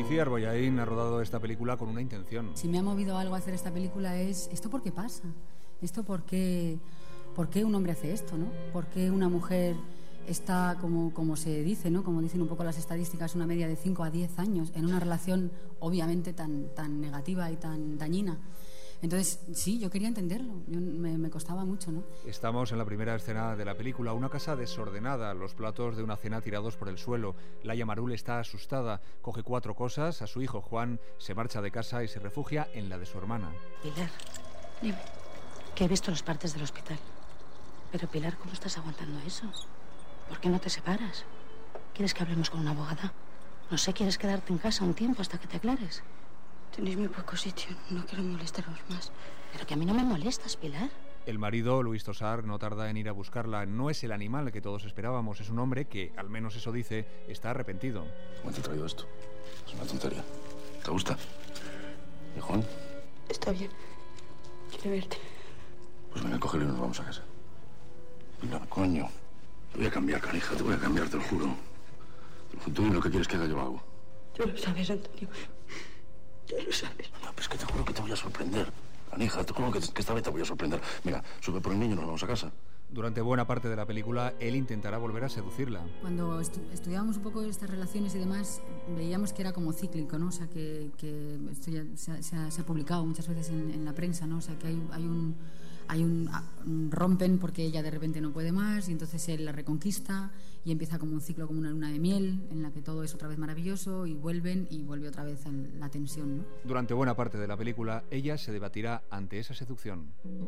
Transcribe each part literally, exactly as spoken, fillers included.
Itziar Bollaín ha rodado esta película con una intención. Si me ha movido algo a hacer esta película es ¿esto por qué pasa? ¿Esto por qué, por qué un hombre hace esto, ¿no? ¿Por qué una mujer está, como, como se dice, ¿no? Como dicen un poco las estadísticas, una media de cinco a diez años en una relación obviamente tan, tan negativa y tan dañina? Entonces, sí, yo quería entenderlo, yo, me, me costaba mucho, ¿no? Estamos en la primera escena de la película, una casa desordenada, los platos de una cena tirados por el suelo. Laia Marul está asustada, coge cuatro cosas, a su hijo Juan, se marcha de casa y se refugia en la de su hermana. Pilar, dime, que he visto los partes del hospital. Pero Pilar, ¿cómo estás aguantando eso? ¿Por qué no te separas? ¿Quieres que hablemos con una abogada? No sé, ¿quieres quedarte en casa un tiempo hasta que te aclares? Tenéis muy poco sitio, no quiero molestaros más. Pero que a mí no me molestas, Pilar. El marido, Luis Tosar, no tarda en ir a buscarla. No es el animal que todos esperábamos, es un hombre que, al menos eso dice, está arrepentido. ¿Cómo te he traído esto? Es una tontería. ¿Te gusta? ¿Y Juan? Está bien. Quiere verte. Pues venga, cógelo y nos vamos a casa. Pilar, coño. Te voy a cambiar, canija, te voy a cambiar, te lo juro. Tú dime lo que quieres que haga, yo lo hago. Tú lo sabes, Antonio. Ya lo sabes. No, pero es que te juro que te voy a sorprender. Canija, te juro que, que esta vez te voy a sorprender. Mira, sube por el niño y nos vamos a casa. Durante buena parte de la película, él intentará volver a seducirla. Cuando estu estudiábamos un poco estas relaciones y demás, veíamos que era como cíclico, ¿no? O sea, que, que esto ya se ha, se ha, se ha publicado muchas veces en, en la prensa, ¿no? O sea, que hay, hay un... Hay un, un rompen porque ella de repente no puede más y entonces él la reconquista y empieza como un ciclo, como una luna de miel en la que todo es otra vez maravilloso y vuelven y vuelve otra vez la tensión, ¿no? Durante buena parte de la película, ella se debatirá ante esa seducción.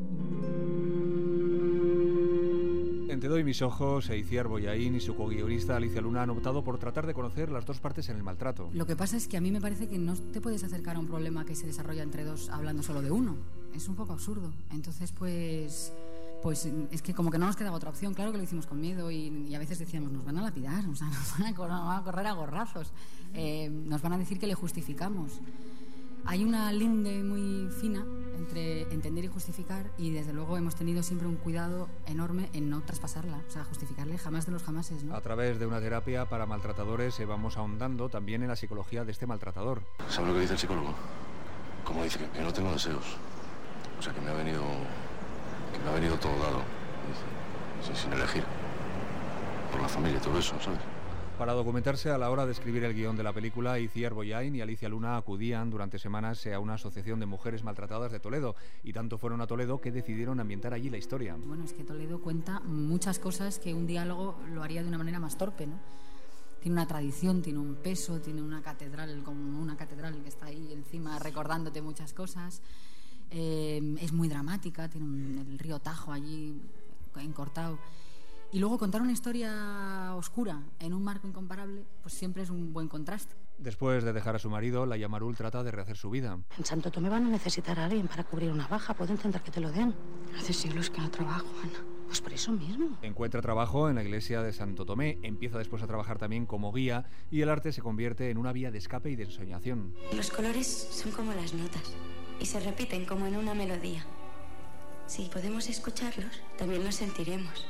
En Te doy mis ojos, Itziar Bollaín y su co-guionista Alicia Luna han optado por tratar de conocer las dos partes en el maltrato. Lo que pasa es que a mí me parece que no te puedes acercar a un problema que se desarrolla entre dos hablando solo de uno. Es un poco absurdo. Entonces, pues... Pues es que como que no nos quedaba otra opción. Claro que lo hicimos con miedo y, y a veces decíamos, nos van a lapidar, o sea, nos van a, correr, nos van a correr a gorrazos, eh, nos van a decir que le justificamos. Hay una linde muy fina entre entender y justificar y desde luego hemos tenido siempre un cuidado enorme en no traspasarla, o sea, justificarle jamás de los jamases, ¿no? A través de una terapia para maltratadores eh, vamos ahondando también en la psicología de este maltratador. ¿Sabes lo que dice el psicólogo? Como dice que, que no tengo deseos. O sea, que me ha venido... que me ha venido todo dado. Sin, sin elegir. Por la familia y todo eso, ¿sabes? Para documentarse a la hora de escribir el guión de la película, Itziar Bollaín y Alicia Luna acudían durante semanas a una asociación de mujeres maltratadas de Toledo, y tanto fueron a Toledo que decidieron ambientar allí la historia. Bueno, es que Toledo cuenta muchas cosas que un diálogo lo haría de una manera más torpe, ¿no? Tiene una tradición, tiene un peso, tiene una catedral, como una catedral que está ahí encima recordándote muchas cosas. Eh, es muy dramática, tiene un, el río Tajo allí encortado. Y luego contar una historia oscura en un marco incomparable, pues siempre es un buen contraste. Después de dejar a su marido, Laia Marul trata de rehacer su vida. En Santo Tomé van a necesitar a alguien para cubrir una baja. Puedo entender que te lo den. Hace siglos que no trabajo, Ana. Pues por eso mismo. Encuentra trabajo en la iglesia de Santo Tomé, empieza después a trabajar también como guía y el arte se convierte en una vía de escape y de ensoñación. Los colores son como las notas y se repiten como en una melodía. Si podemos escucharlos, también los sentiremos.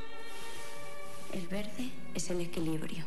El verde es el equilibrio.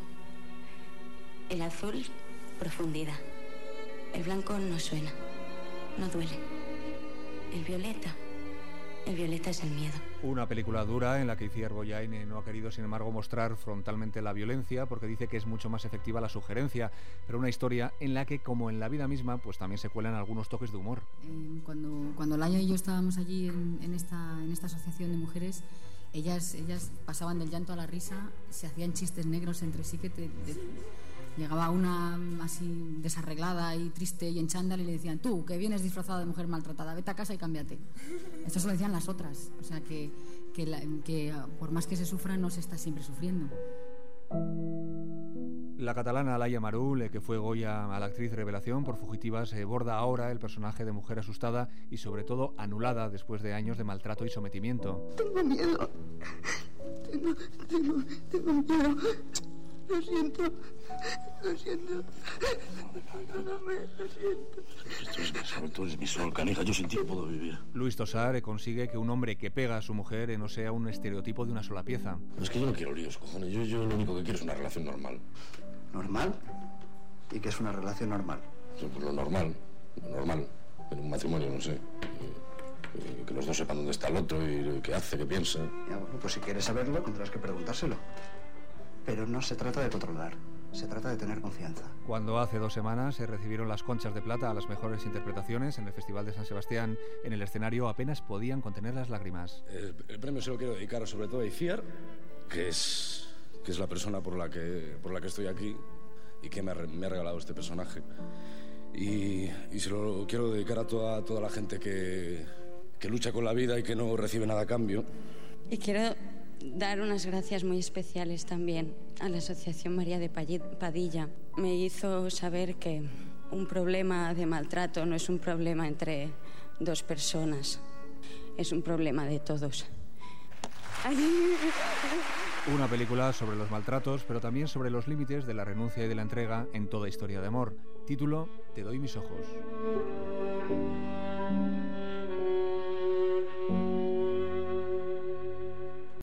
El azul, profundidad. El blanco no suena, no duele. El violeta, el violeta es el miedo. Una película dura en la que Itziar Bollaín no ha querido, sin embargo, mostrar frontalmente la violencia porque dice que es mucho más efectiva la sugerencia, pero una historia en la que, como en la vida misma, pues también se cuelan algunos toques de humor. Eh, cuando, cuando Laia y yo estábamos allí en, en, esta, en esta asociación de mujeres, ellas, ellas pasaban del llanto a la risa, se hacían chistes negros entre sí que te, te, llegaba una así desarreglada y triste y en chándal y le decían, tú, que vienes disfrazada de mujer maltratada, vete a casa y cámbiate. Esto se lo decían las otras, o sea que, que, la, que por más que se sufra no se está siempre sufriendo. La catalana Laia Marul, que fue Goya a la actriz revelación por Fugitivas, eh, borda ahora el personaje de mujer asustada y sobre todo anulada después de años de maltrato y sometimiento. Tengo miedo. Tengo, tengo, tengo miedo. Lo siento. Lo siento. Perdóname, lo siento. Esto es mi sol, tú eres mi sol, canija. Yo sin ti no puedo vivir. Luis Tosar eh, consigue que un hombre que pega a su mujer eh, no sea un estereotipo de una sola pieza. Es que yo no quiero líos, cojones. Yo, yo lo único que quiero es una relación normal. ¿Normal? ¿Y qué es una relación normal? O sea, pues lo normal, lo normal, en un matrimonio, no sé. Que, que los dos sepan dónde está el otro y qué hace, qué piensa. Ya, bueno, pues si quieres saberlo, tendrás que preguntárselo. Pero no se trata de controlar, se trata de tener confianza. Cuando hace dos semanas se recibieron las Conchas de Plata a las mejores interpretaciones en el Festival de San Sebastián, en el escenario apenas podían contener las lágrimas. El, el premio se lo quiero dedicar sobre todo a Iciar, que es, que es la persona por la que, por la que estoy aquí y que me ha, me ha regalado este personaje. Y, y se lo quiero dedicar a toda, toda la gente que, que lucha con la vida y que no recibe nada a cambio. Y quiero dar unas gracias muy especiales también a la Asociación María de Padilla. Me hizo saber que un problema de maltrato no es un problema entre dos personas, es un problema de todos. Una película sobre los maltratos, pero también sobre los límites de la renuncia y de la entrega en toda historia de amor. Título: Te doy mis ojos.